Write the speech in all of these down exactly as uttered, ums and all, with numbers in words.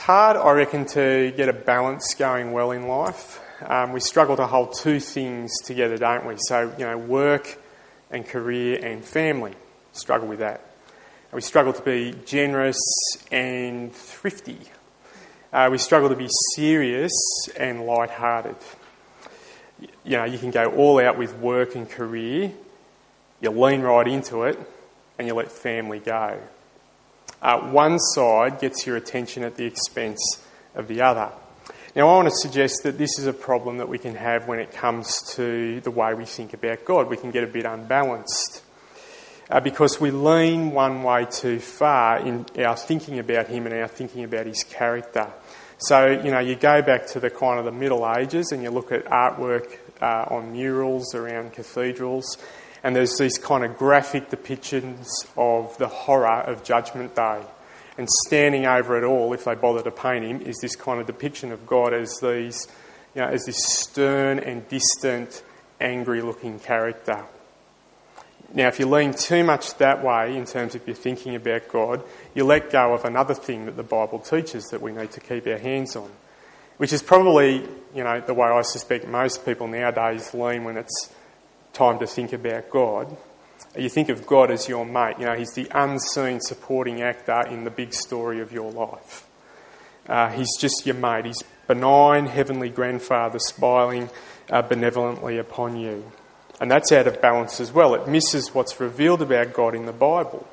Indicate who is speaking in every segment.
Speaker 1: hard, I reckon, to get a balance going well in life. Um, we struggle to hold two things together, don't we? So, you know, work and career and family. Struggle with that. We struggle to be generous and thrifty. Uh, we struggle to be serious and light-hearted. You know, you can go all out with work and career, you lean right into it, and you let family go. Uh, one side gets your attention at the expense of the other. Now, I want to suggest that this is a problem that we can have when it comes to the way we think about God. We can get a bit unbalanced uh, because we lean one way too far in our thinking about him and our thinking about his character. So, you know, you go back to the kind of the Middle Ages and you look at artwork uh, on murals around cathedrals, and there's these kind of graphic depictions of the horror of Judgment Day. And standing over it all, if they bother to paint him, is this kind of depiction of God as these, you know, as this stern and distant, angry-looking character. Now, if you lean too much that way in terms of your thinking about God, you let go of another thing that the Bible teaches that we need to keep our hands on, which is probably, you know, the way I suspect most people nowadays lean when it's time to think about God. You think of God as your mate. You know, he's the unseen supporting actor in the big story of your life. Uh, he's just your mate. He's benign, heavenly grandfather smiling uh, benevolently upon you. And that's out of balance as well. It misses what's revealed about God in the Bible.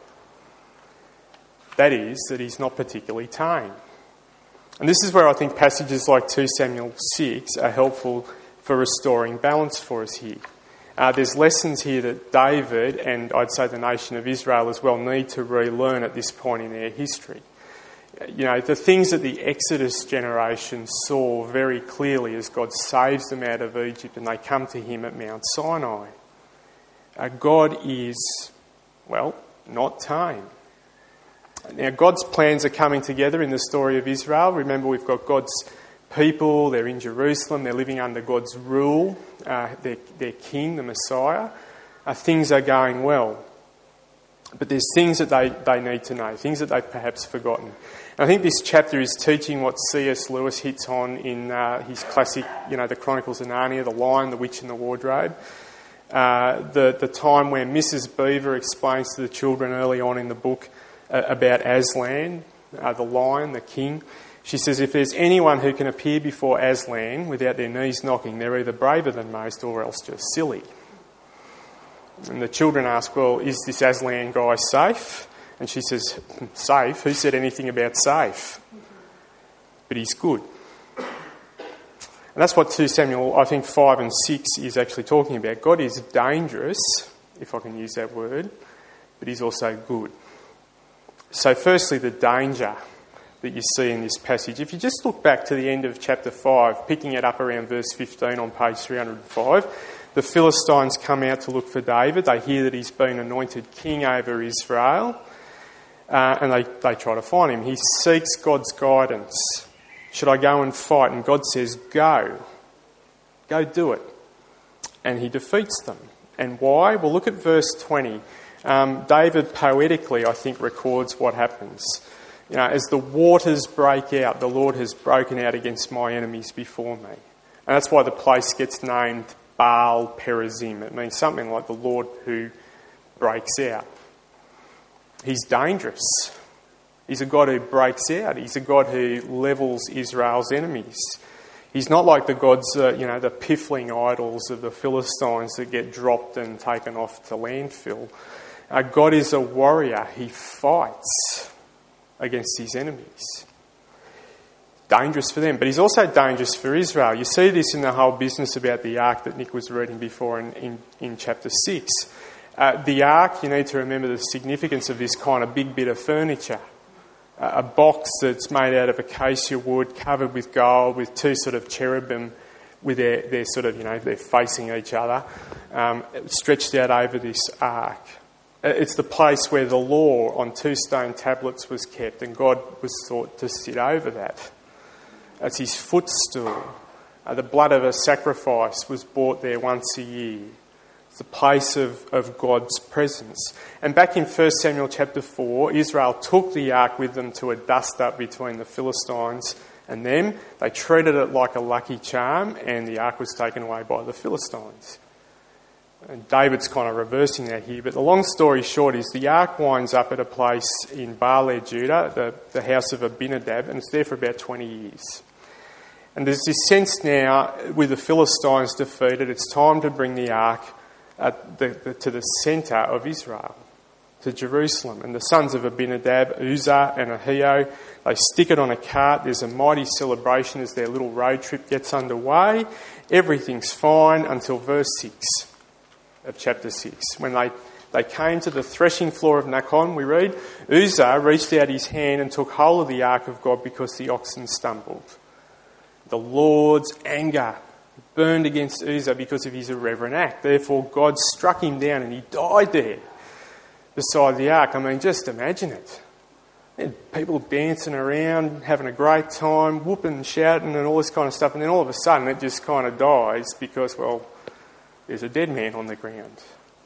Speaker 1: That is, that he's not particularly tame. And this is where I think passages like two Samuel six are helpful for restoring balance for us here. Uh, there's lessons here that David, and I'd say the nation of Israel as well, need to relearn at this point in their history. You know, the things that the Exodus generation saw very clearly as God saves them out of Egypt and they come to him at Mount Sinai. Uh, God is, well, not tame. Now, God's plans are coming together in the story of Israel. Remember, we've got God's people, they're in Jerusalem, they're living under God's rule, uh, their, their king, the Messiah. Uh, things are going well. But there's things that they, they need to know, things that they've perhaps forgotten. And I think this chapter is teaching what C S Lewis hits on in uh, his classic, you know, The Chronicles of Narnia, The Lion, the Witch and the Wardrobe. Uh, the, the time where Missus Beaver explains to the children early on in the book uh, about Aslan, uh, the lion, the king. She says, if there's anyone who can appear before Aslan without their knees knocking, they're either braver than most or else just silly. And the children ask, well, is this Aslan guy safe? And she says, safe? Who said anything about safe? But he's good. And that's what two Samuel, I think five and six is actually talking about. God is dangerous, if I can use that word, but he's also good. So firstly, the danger that you see in this passage. If you just look back to the end of chapter five, picking it up around verse fifteen on page three hundred five, the Philistines come out to look for David. They hear that he's been anointed king over Israel, uh, and they, they try to find him. He seeks God's guidance. Should I go and fight? And God says, go. Go do it. And he defeats them. And why? Well, look at verse twenty. Um, David poetically, I think, records what happens. You know, as the waters break out, the Lord has broken out against my enemies before me. And that's why the place gets named Baal Perazim. It means something like the Lord who breaks out. He's dangerous. He's a God who breaks out. He's a God who levels Israel's enemies. He's not like the gods, uh, you know, the piffling idols of the Philistines that get dropped and taken off to landfill. Uh, God is a warrior. He fights against his enemies. Dangerous for them, but he's also dangerous for Israel. You see this in the whole business about the ark that Nick was reading before in, in, in chapter six. Uh, the ark, you need to remember the significance of this kind of big bit of furniture. Uh, a box that's made out of acacia wood, covered with gold, with two sort of cherubim with their, their sort of, you know, they're facing each other, um, stretched out over this ark. It's the place where the law on two stone tablets was kept, and God was thought to sit over that. It's his footstool. Uh, the blood of a sacrifice was brought there once a year It's a place of, of God's presence. And back in First Samuel chapter four, Israel took the ark with them to a dust-up between the Philistines and them. They treated it like a lucky charm, and the ark was taken away by the Philistines. And David's kind of reversing that here, but the long story short is the ark winds up at a place in Baaler, Judah, the, the house of Abinadab, and it's there for about twenty years. And there's this sense now, with the Philistines defeated, it's time to bring the ark at the, the, to the centre of Israel, to Jerusalem. And the sons of Abinadab, Uzzah and Ahio, they stick it on a cart. There's a mighty celebration as their little road trip gets underway. Everything's fine until verse six of chapter six. When they, they came to the threshing floor of Nacon, we read, Uzzah reached out his hand and took hold of the ark of God because the oxen stumbled. The Lord's anger burned against Uzzah because of his irreverent act. Therefore, God struck him down and he died there beside the ark. I mean, just imagine it. And people dancing around, having a great time, whooping and shouting and all this kind of stuff. And then all of a sudden it just kind of dies because, well, there's a dead man on the ground.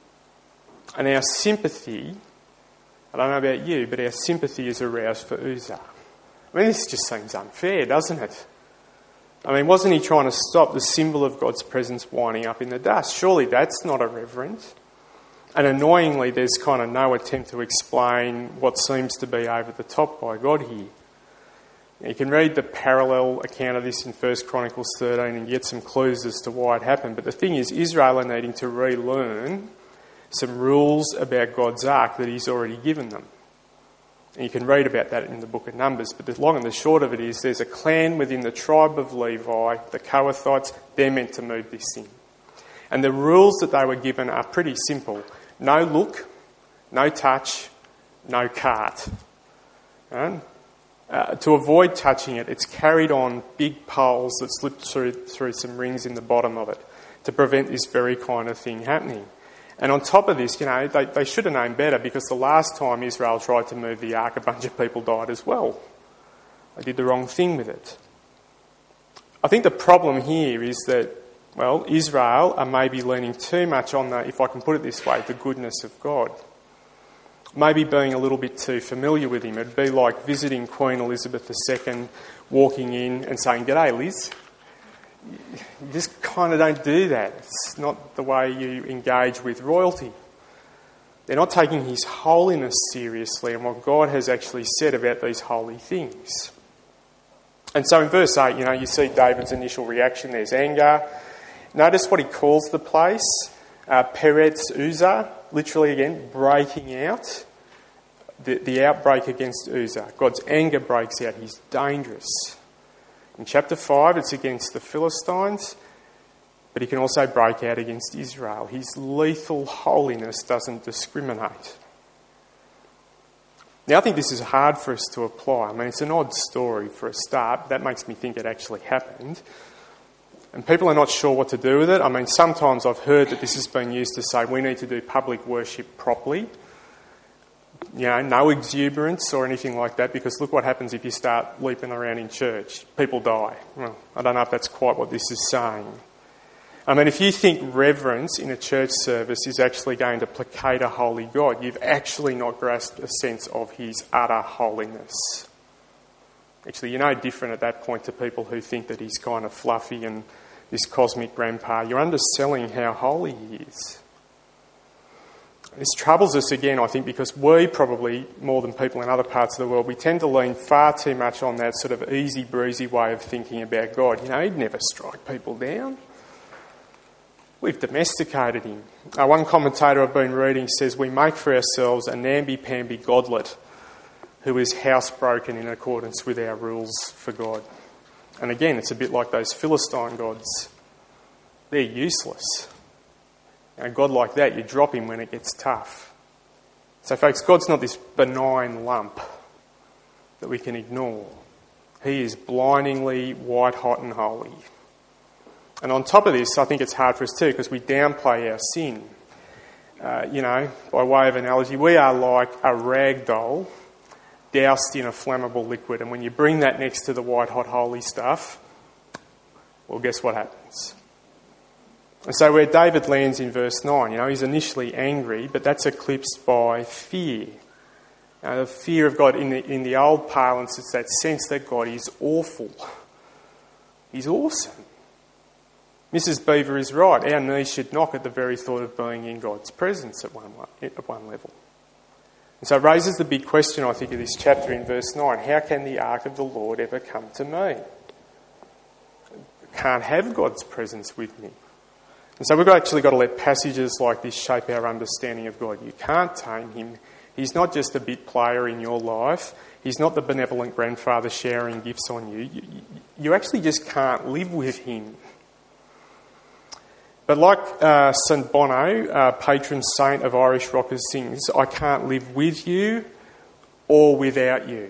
Speaker 1: And our sympathy, I don't know about you, but our sympathy is aroused for Uzzah. I mean, this just seems unfair, doesn't it? I mean, wasn't he trying to stop the symbol of God's presence winding up in the dust? Surely that's not irreverent. And annoyingly, there's kind of no attempt to explain what seems to be over the top by God here. You can read the parallel account of this in First Chronicles thirteen and get some clues as to why it happened. But the thing is, Israel are needing to relearn some rules about God's ark that he's already given them. And you can read about that in the book of Numbers. But the long and the short of it is there's a clan within the tribe of Levi, the Kohathites, they're meant to move this thing. And the rules that they were given are pretty simple. No look, no touch, no cart. Right? Uh, to avoid touching it, it's carried on big poles that slip through, through some rings in the bottom of it to prevent this very kind of thing happening. And on top of this, you know, they, they should have known better because the last time Israel tried to move the ark, a bunch of people died as well. They did the wrong thing with it. I think the problem here is that, well, Israel are maybe leaning too much on the, if I can put it this way, the goodness of God. Maybe being a little bit too familiar with him. It'd be like visiting Queen Elizabeth the Second, walking in and saying, "G'day, Liz." You just kind of don't do that. It's not the way you engage with royalty. They're not taking his holiness seriously and what God has actually said about these holy things. And so in verse eight, you know, you see David's initial reaction. There's anger. Notice what he calls the place. Uh, Peretz Uzzah, literally again, breaking out. The, the outbreak against Uzzah. God's anger breaks out. He's dangerous. In chapter five, it's against the Philistines, but he can also break out against Israel. His lethal holiness doesn't discriminate. Now, I think this is hard for us to apply. I mean, it's an odd story for a start. That makes me think it actually happened. And people are not sure what to do with it. I mean, sometimes I've heard that this has been used to say we need to do public worship properly. You know, no exuberance or anything like that, because look what happens if you start leaping around in church. People die. Well, I don't know if that's quite what this is saying. I mean, if you think reverence in a church service is actually going to placate a holy God, you've actually not grasped a sense of his utter holiness. Actually, you're no different at that point to people who think that he's kind of fluffy and this cosmic grandpa. You're underselling how holy he is. This troubles us again, I think, because we probably, more than people in other parts of the world, we tend to lean far too much on that sort of easy breezy way of thinking about God. You know, he'd never strike people down. We've domesticated him. Uh, one commentator I've been reading says we make for ourselves a namby-pamby godlet who is housebroken in accordance with our rules for God. And again, it's a bit like those Philistine gods. They're useless. A God like that, you drop him when it gets tough. So folks, God's not this benign lump that we can ignore. He is blindingly white hot and holy. And on top of this, I think it's hard for us too, because we downplay our sin. Uh, you know, by way of analogy, we are like a rag doll doused in a flammable liquid. And when you bring that next to the white hot holy stuff, well, guess what happens? And so where David lands in verse nine, you know, he's initially angry, but that's eclipsed by fear. Now, the fear of God, in the, in the old parlance, it's that sense that God is awful. He's awesome. Missus Beaver is right. Our knees should knock at the very thought of being in God's presence at one, at one level. And so it raises the big question, I think, of this chapter in verse nine. How can the ark of the Lord ever come to me? I can't have God's presence with me. And so we've actually got to let passages like this shape our understanding of God. You can't tame him. He's not just a bit player in your life. He's not the benevolent grandfather showering gifts on you. You, you actually just can't live with him. But like uh, Saint Bono, uh, patron saint of Irish rockers, sings, I can't live with you or without you.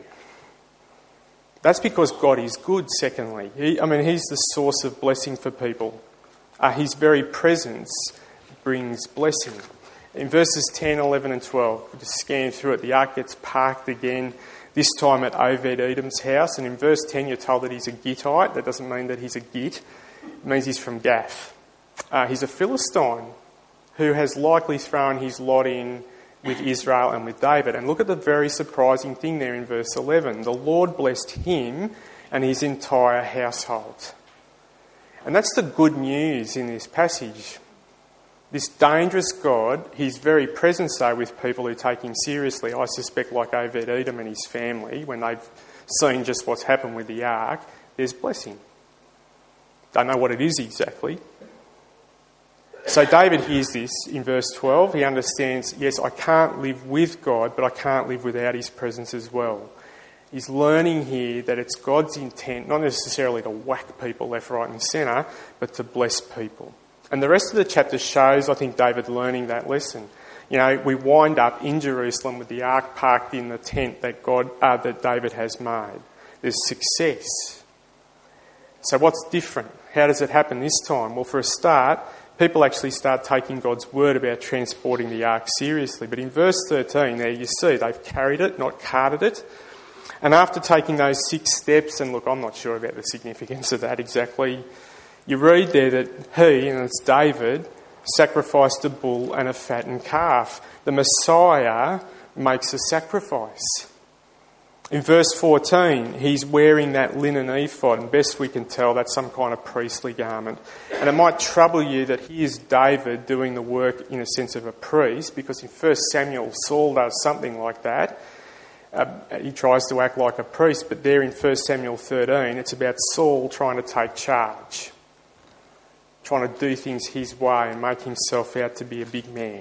Speaker 1: That's because God is good, secondly. He, I mean, he's the source of blessing for people. Uh, his very presence brings blessing. In verses ten, eleven and twelve, we just scan through it. The ark gets parked again, this time at Obed-Edom's house. And in verse ten, you're told that he's a Gittite. That doesn't mean that he's a Git. It means he's from Gath. Uh, he's a Philistine who has likely thrown his lot in with Israel and with David. And look at the very surprising thing there in verse eleven. The Lord blessed him and his entire household. And that's the good news in this passage. This dangerous God, his very presence, though, with people who take him seriously, I suspect like Obed-Edom and his family, when they've seen just what's happened with the ark, there's blessing. Don't know what it is exactly. So David hears this in verse twelve. He understands, yes, I can't live with God, but I can't live without his presence as well. He's learning here that it's God's intent, not necessarily to whack people left, right and centre, but to bless people. And the rest of the chapter shows, I think, David learning that lesson. You know, we wind up in Jerusalem with the ark parked in the tent that God, uh, that David has made. There's success. So what's different? How does it happen this time? Well, for a start, people actually start taking God's word about transporting the ark seriously. But in verse thirteen, there you see they've carried it, not carted it. And after taking those six steps, and look, I'm not sure about the significance of that exactly, you read there that he, and it's David, sacrificed a bull and a fattened calf. The Messiah makes a sacrifice. In verse fourteen, he's wearing that linen ephod, and best we can tell, that's some kind of priestly garment. And it might trouble you that here's David doing the work in a sense of a priest, because in First Samuel, Saul does something like that. Uh, he tries to act like a priest, but there in First Samuel thirteen, it's about Saul trying to take charge, trying to do things his way and make himself out to be a big man.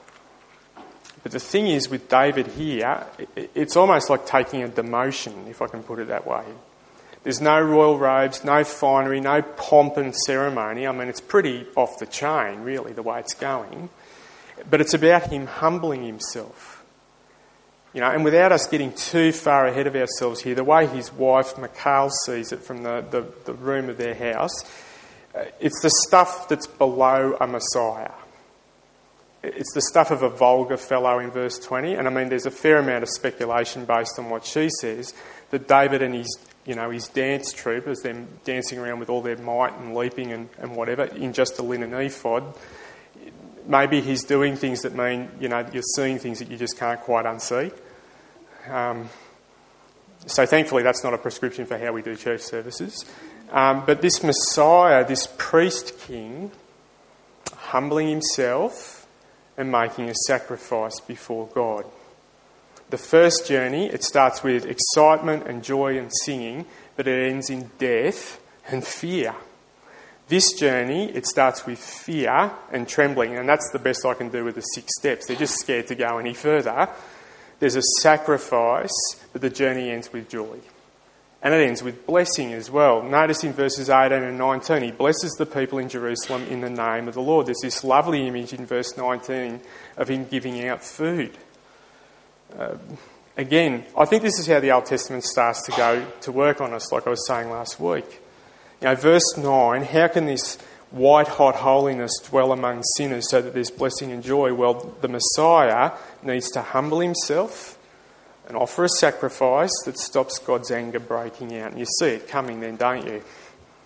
Speaker 1: But the thing is, with David here, it's almost like taking a demotion, if I can put it that way. There's no royal robes, no finery, no pomp and ceremony. I mean, it's pretty off the chain, really, the way it's going. But it's about him humbling himself. You know, and without us getting too far ahead of ourselves here, the way his wife, Michal, sees it from the, the, the room of their house, uh, it's the stuff that's below a Messiah. It's the stuff of a vulgar fellow in verse twenty. And I mean, there's a fair amount of speculation based on what she says, that David and his, you know, his dance troupe, as them dancing around with all their might and leaping and, and whatever, in just a linen ephod, maybe he's doing things that mean, you know, you're seeing things that you just can't quite unsee. Um, so thankfully that's not a prescription for how we do church services. Um, but this Messiah, this priest king, humbling himself and making a sacrifice before God. The first journey, it starts with excitement and joy and singing, but it ends in death and fear. This journey, it starts with fear and trembling, and that's the best I can do with the six steps. They're just scared to go any further. There's a sacrifice, but the journey ends with joy. And it ends with blessing as well. Notice in verses eighteen and nineteen, he blesses the people in Jerusalem in the name of the Lord. There's this lovely image in verse nineteen of him giving out food. Uh, again, I think this is how the Old Testament starts to go to work on us, like I was saying last week. You know, verse nine, how can this white-hot holiness dwell among sinners so that there's blessing and joy? Well, the Messiah needs to humble himself and offer a sacrifice that stops God's anger breaking out. And you see it coming then, don't you?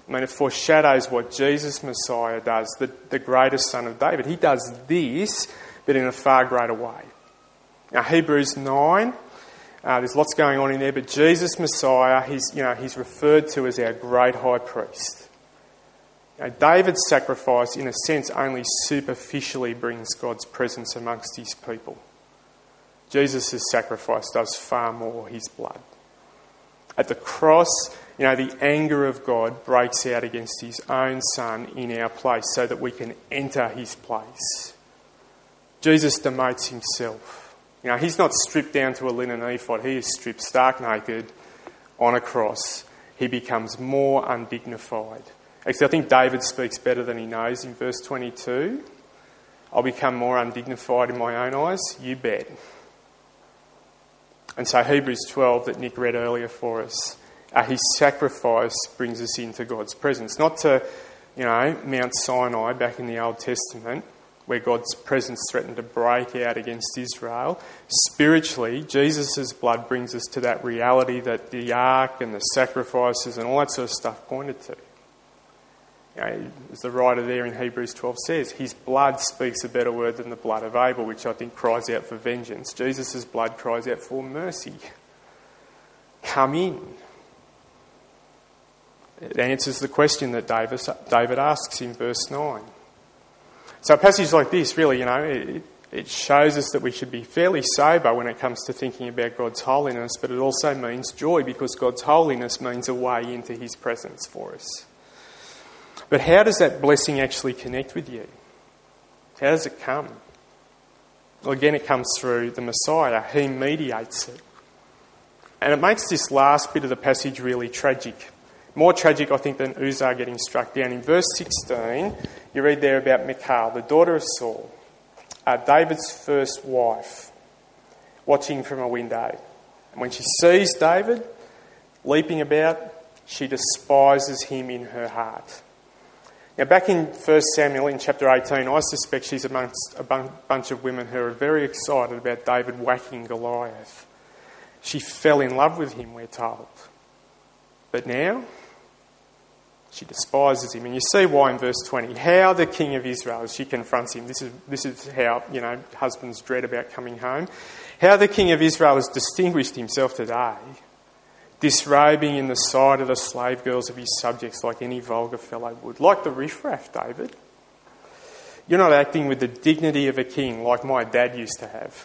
Speaker 1: I mean, it foreshadows what Jesus, Messiah, does, the, the greatest son of David. He does this, but in a far greater way. Now, Hebrews nine, uh, there's lots going on in there, but Jesus, Messiah, he's, you know, he's referred to as our great high priest. Now, David's sacrifice, in a sense, only superficially brings God's presence amongst his people. Jesus' sacrifice does far more, his blood. At the cross, you know, the anger of God breaks out against his own son in our place so that we can enter his place. Jesus demotes himself. You know, he's not stripped down to a linen ephod. He is stripped stark naked on a cross. He becomes more undignified. Actually, I think David speaks better than he knows in verse twenty-two. I'll become more undignified in my own eyes. You bet. And so Hebrews twelve that Nick read earlier for us, uh, his sacrifice brings us into God's presence. Not to, you know, Mount Sinai back in the Old Testament, where God's presence threatened to break out against Israel. Spiritually, Jesus' blood brings us to that reality that the ark and the sacrifices and all that sort of stuff pointed to. You know, as the writer there in Hebrews twelve says, his blood speaks a better word than the blood of Abel, which I think cries out for vengeance. Jesus' blood cries out for mercy. Come in. It answers the question that David, David asks in verse nine. So a passage like this, really, you know, it, it shows us that we should be fairly sober when it comes to thinking about God's holiness, but it also means joy, because God's holiness means a way into his presence for us. But how does that blessing actually connect with you? How does it come? Well, again, it comes through the Messiah. He mediates it. And it makes this last bit of the passage really tragic. More tragic, I think, than Uzzah getting struck down. In verse sixteen, you read there about Michal, the daughter of Saul, uh, David's first wife, watching from a window. And when she sees David leaping about, she despises him in her heart. Now, back in First Samuel in chapter eighteen, I suspect she's amongst a bunch of women who are very excited about David whacking Goliath. She fell in love with him, we're told. But now, she despises him. And you see why in verse twenty. How the king of Israel, as she confronts him, this is, this is how, you know, husbands dread about coming home. How the king of Israel has distinguished himself today, disrobing in the sight of the slave girls of his subjects like any vulgar fellow would. Like the riffraff, David. You're not acting with the dignity of a king like my dad used to have.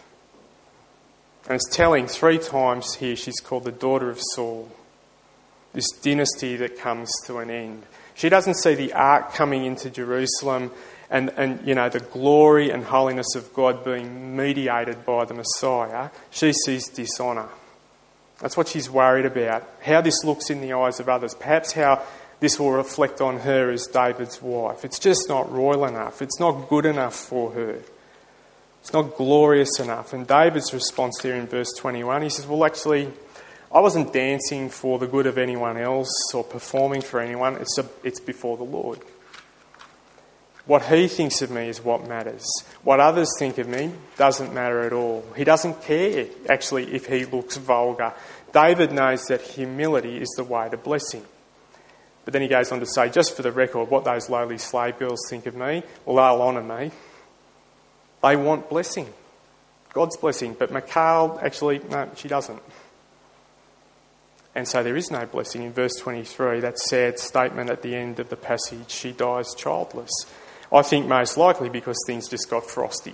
Speaker 1: And it's telling, three times here she's called the daughter of Saul. This dynasty that comes to an end. She doesn't see the ark coming into Jerusalem and, and you know, the glory and holiness of God being mediated by the Messiah. She sees dishonour. That's what she's worried about. How this looks in the eyes of others. Perhaps how this will reflect on her as David's wife. It's just not royal enough. It's not good enough for her. It's not glorious enough. And David's response there in verse twenty-one, he says, well, actually, I wasn't dancing for the good of anyone else or performing for anyone. It's, a, it's before the Lord. What he thinks of me is what matters. What others think of me doesn't matter at all. He doesn't care, actually, if he looks vulgar. David knows that humility is the way to blessing. But then he goes on to say, just for the record, what those lowly slave girls think of me, well, they'll honour me. They want blessing, God's blessing. But Michal, actually, no, she doesn't. And so there is no blessing. In verse twenty-three, that sad statement at the end of the passage, she dies childless. I think most likely because things just got frosty.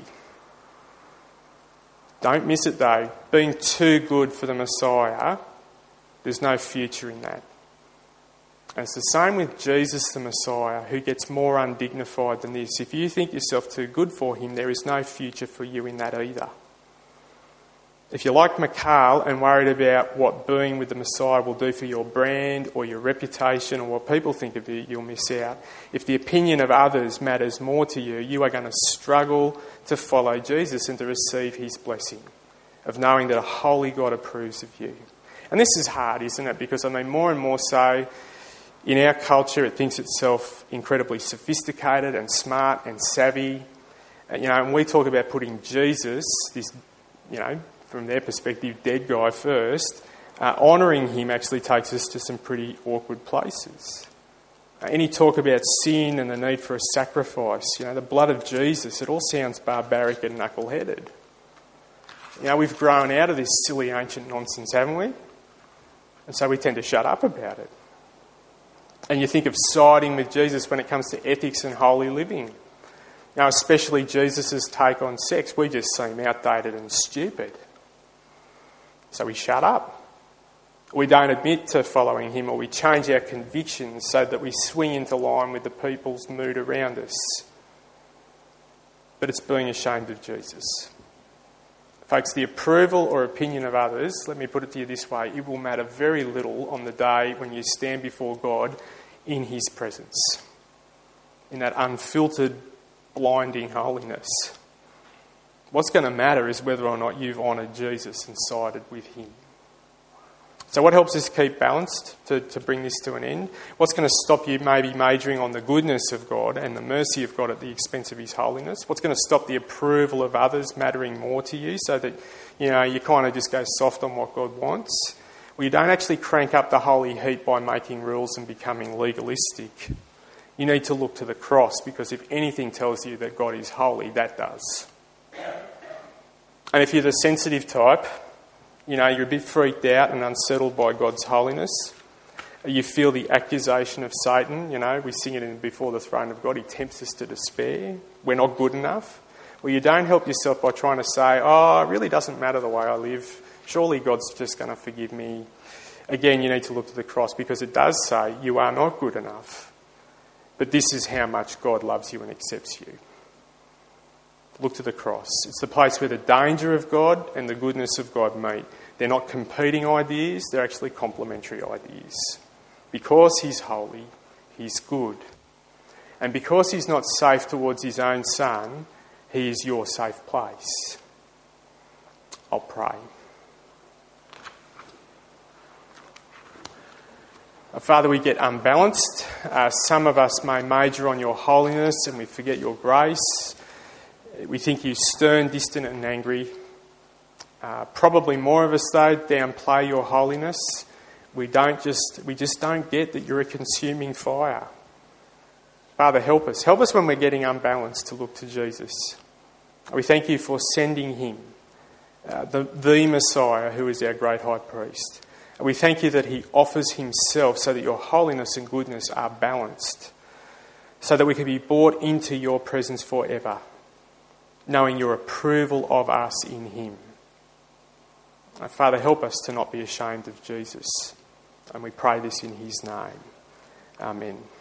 Speaker 1: Don't miss it though. Being too good for the Messiah, there's no future in that. And it's the same with Jesus the Messiah, who gets more undignified than this. If you think yourself too good for him, there is no future for you in that either. If you're like Michal and worried about what being with the Messiah will do for your brand or your reputation or what people think of you, you'll miss out. If the opinion of others matters more to you, you are going to struggle to follow Jesus and to receive his blessing of knowing that a holy God approves of you. And this is hard, isn't it? Because, I mean, more and more so, in our culture, it thinks itself incredibly sophisticated and smart and savvy. And, you know, and we talk about putting Jesus, this, you know, from their perspective, dead guy first. Uh, honouring him actually takes us to some pretty awkward places. Any talk about sin and the need for a sacrifice, you know, the blood of Jesus, it all sounds barbaric and knuckle-headed. You know, we've grown out of this silly ancient nonsense, haven't we? And so we tend to shut up about it. And you think of siding with Jesus when it comes to ethics and holy living. Now, especially Jesus' take on sex, we just seem outdated and stupid. So we shut up. We don't admit to following him, or we change our convictions so that we swing into line with the people's mood around us. But it's being ashamed of Jesus. Folks, the approval or opinion of others, let me put it to you this way, it will matter very little on the day when you stand before God in his presence, in that unfiltered, blinding holiness. What's going to matter is whether or not you've honoured Jesus and sided with him. So what helps us keep balanced to, to bring this to an end? What's going to stop you maybe majoring on the goodness of God and the mercy of God at the expense of his holiness? What's going to stop the approval of others mattering more to you so that, you know, you kind of just go soft on what God wants? Well, you don't actually crank up the holy heat by making rules and becoming legalistic. You need to look to the cross, because if anything tells you that God is holy, that does. And if you're the sensitive type, you know, you're a bit freaked out and unsettled by God's holiness. You feel the accusation of Satan. You know, we sing it in Before the Throne of God. He tempts us to despair. We're not good enough. Well, you don't help yourself by trying to say, oh, it really doesn't matter the way I live. Surely God's just going to forgive me. Again, you need to look to the cross, because it does say you are not good enough. But this is how much God loves you and accepts you. Look to the cross. It's the place where the danger of God and the goodness of God meet. They're not competing ideas, they're actually complementary ideas. Because he's holy, he's good. And because he's not safe towards his own son, he is your safe place. I'll pray. Father, we get unbalanced. Uh, some of us may major on your holiness and we forget your grace. We think you stern, distant and angry. Uh, probably more of us, though, downplay your holiness. We don't just we just don't get that you're a consuming fire. Father, help us. Help us when we're getting unbalanced to look to Jesus. We thank you for sending him, uh, the, the Messiah, who is our great high priest. And we thank you that he offers himself so that your holiness and goodness are balanced, so that we can be brought into your presence forever, knowing your approval of us in him. Father, help us to not be ashamed of Jesus. And we pray this in his name. Amen.